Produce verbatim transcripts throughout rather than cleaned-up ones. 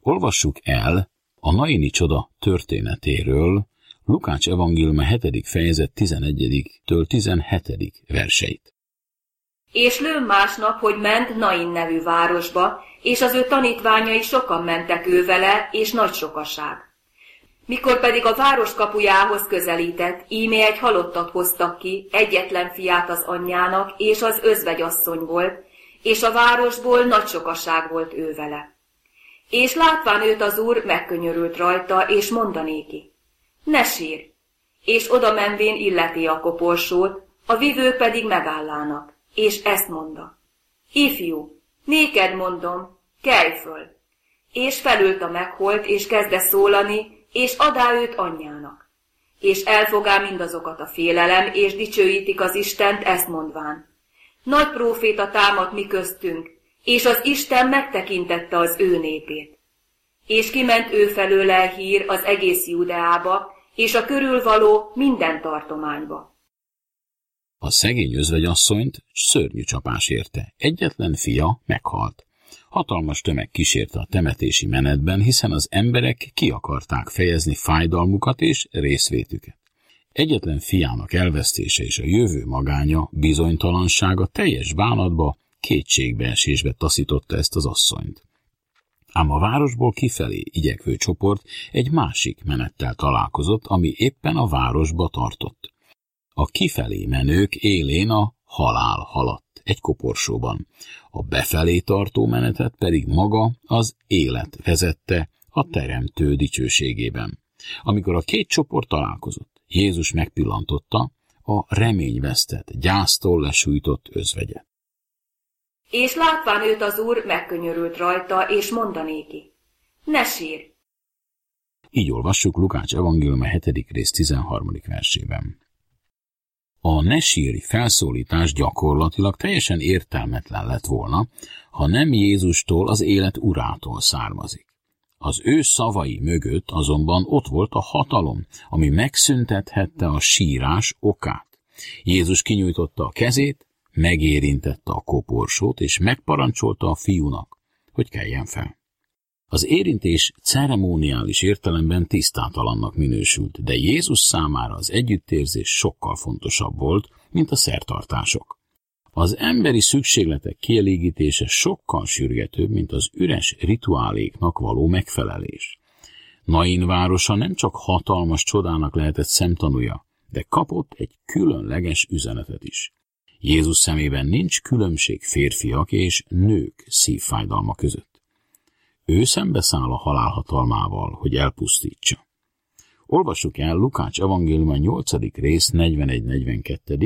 Olvassuk el a naini csoda történetéről Lukács evangéliuma hetedik fejezet tizenegyedik-től tizenhetedik verseit. És lőn másnap, hogy ment Nain nevű városba, és az ő tanítványai sokan mentek ő vele, és nagy sokaság. Mikor pedig a város kapujához közelített, íme egy halottat hoztak ki, egyetlen fiát az anyjának, és az özvegyasszony volt, és a városból nagy sokaság volt ő vele. És látván őt az úr, megkönyörült rajta, és mondanéki: ne sírj! És oda menvén illeti a koporsót, a vivők pedig megállának, és ezt mondta: ifjú, néked mondom, kelj föl! És felült a megholt, és kezdte szólani, és adá őt anyjának. És elfogá mindazokat a félelem, és dicsőítik az Istent, ezt mondván: nagy próféta támadt mi köztünk, és az Isten megtekintette az ő népét. És kiment ő felőle hír az egész Judeába, és a körülvaló minden tartományba. A szegény özvegyasszonyt szörnyű csapás érte, egyetlen fia meghalt. Hatalmas tömeg kísérte a temetési menetben, hiszen az emberek ki akarták fejezni fájdalmukat és részvétüket. Egyetlen fiának elvesztése és a jövő magánya, bizonytalansága teljes bánatba, kétségbeesésbe taszította ezt az asszonyt. Ám a városból kifelé igyekvő csoport egy másik menettel találkozott, ami éppen a városba tartott. A kifelé menők élén a halál haladt egy koporsóban, a befelé tartó menetet pedig maga az élet vezette a Teremtő dicsőségében. Amikor a két csoport találkozott, Jézus megpillantotta a reményvesztett, gyásztól lesújtott özvegyet. És látván őt az úr, megkönyörült rajta, és mondanéki: ne sírj! Így olvassuk Lukács evangéliuma hetedik rész tizenharmadik versében. A ne sírj felszólítás gyakorlatilag teljesen értelmetlen lett volna, ha nem Jézustól, az élet urától származik. Az ő szavai mögött azonban ott volt a hatalom, ami megszüntethette a sírás okát. Jézus kinyújtotta a kezét, megérintette a koporsót, és megparancsolta a fiúnak, hogy keljen fel. Az érintés ceremoniális értelemben tisztátalannak minősült, de Jézus számára az együttérzés sokkal fontosabb volt, mint a szertartások. Az emberi szükségletek kielégítése sokkal sürgetőbb, mint az üres rituáléknak való megfelelés. Nain városa nem csak hatalmas csodának lehetett szemtanúja, de kapott egy különleges üzenetet is. Jézus szemében nincs különbség férfiak és nők szívfájdalma között. Ő szembeszáll a halál hatalmával, hogy elpusztítsa. Olvassuk el Lukács evangéliuma nyolcadik rész negyvenegy-negyvenkettő.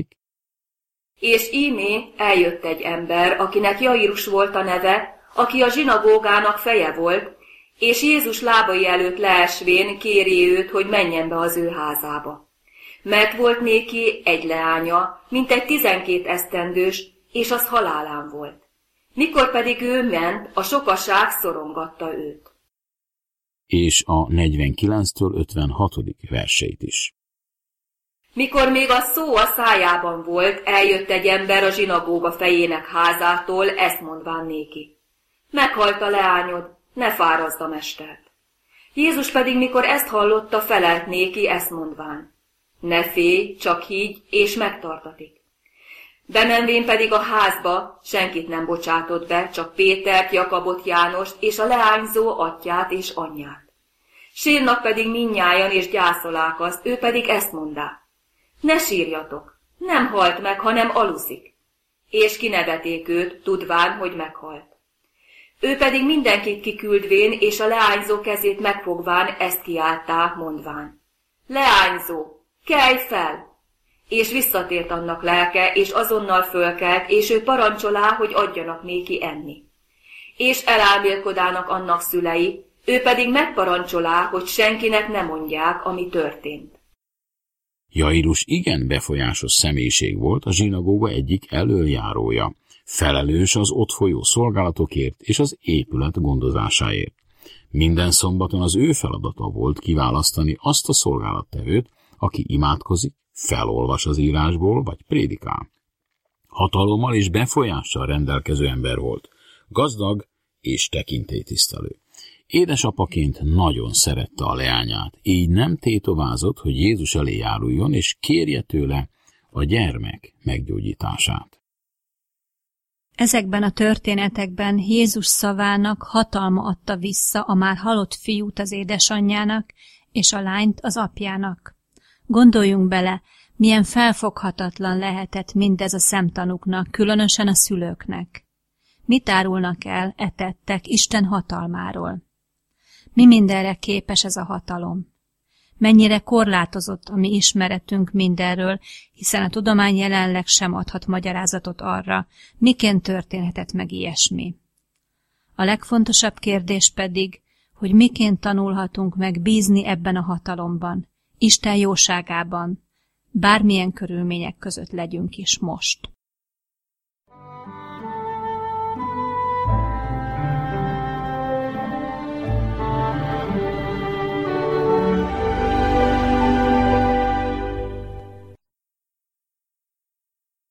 És ímé eljött egy ember, akinek Jairus volt a neve, aki a zsinagógának feje volt, és Jézus lábai előtt leesvén kéri őt, hogy menjen be az ő házába. Mert volt néki egy leánya, mint egy tizenkét esztendős, és az halálán volt. Mikor pedig ő ment, a sokaság szorongatta őt. És a negyvenkilenctől ötvenhatodik verseit is. Mikor még a szó a szájában volt, eljött egy ember a zsinagóga fejének házától, ezt mondván néki: meghalt a leányod, ne fárazd a mestert. Jézus pedig, mikor ezt hallotta, felelt néki, ezt mondván: ne félj, csak higgy, és megtartatik. Bemenvén pedig a házba senkit nem bocsátott be, csak Pétert, Jakabot, Jánost és a leányzó atyját és anyját. Sírnak pedig mindnyájan és gyászolák azt, ő pedig ezt mondá: ne sírjatok, nem halt meg, hanem aluszik. És kineveték őt, tudván, hogy meghalt. Ő pedig mindenkit kiküldvén, és a leányzó kezét megfogván ezt kiáltá, mondván: leányzó, kelj fel! És visszatért annak lelke, és azonnal fölkelt, és ő parancsolá, hogy adjanak néki enni. És elálmélkodának annak szülei, ő pedig megparancsolá, hogy senkinek ne mondják, ami történt. Jairus igen befolyásos személyiség volt, a zsinagóga egyik elöljárója, felelős az ott folyó szolgálatokért és az épület gondozásáért. Minden szombaton az ő feladata volt kiválasztani azt a szolgálattevőt, aki imádkozik, felolvas az írásból, vagy prédikál. Hatalommal és befolyással rendelkező ember volt, gazdag és tekintélytisztelő. Édesapaként nagyon szerette a leányát, így nem tétovázott, hogy Jézus elé járuljon, és kérje tőle a gyermek meggyógyítását. Ezekben a történetekben Jézus szavának hatalma adta vissza a már halott fiút az édesanyjának, és a lányt az apjának. Gondoljunk bele, milyen felfoghatatlan lehetett mindez a szemtanúknak, különösen a szülőknek. Mit árulnak el e tettek Isten hatalmáról? Mi mindenre képes ez a hatalom? Mennyire korlátozott a mi ismeretünk mindenről, hiszen a tudomány jelenleg sem adhat magyarázatot arra, miként történhetett meg ilyesmi. A legfontosabb kérdés pedig, hogy miként tanulhatunk meg bízni ebben a hatalomban, Isten jóságában, bármilyen körülmények között legyünk is most.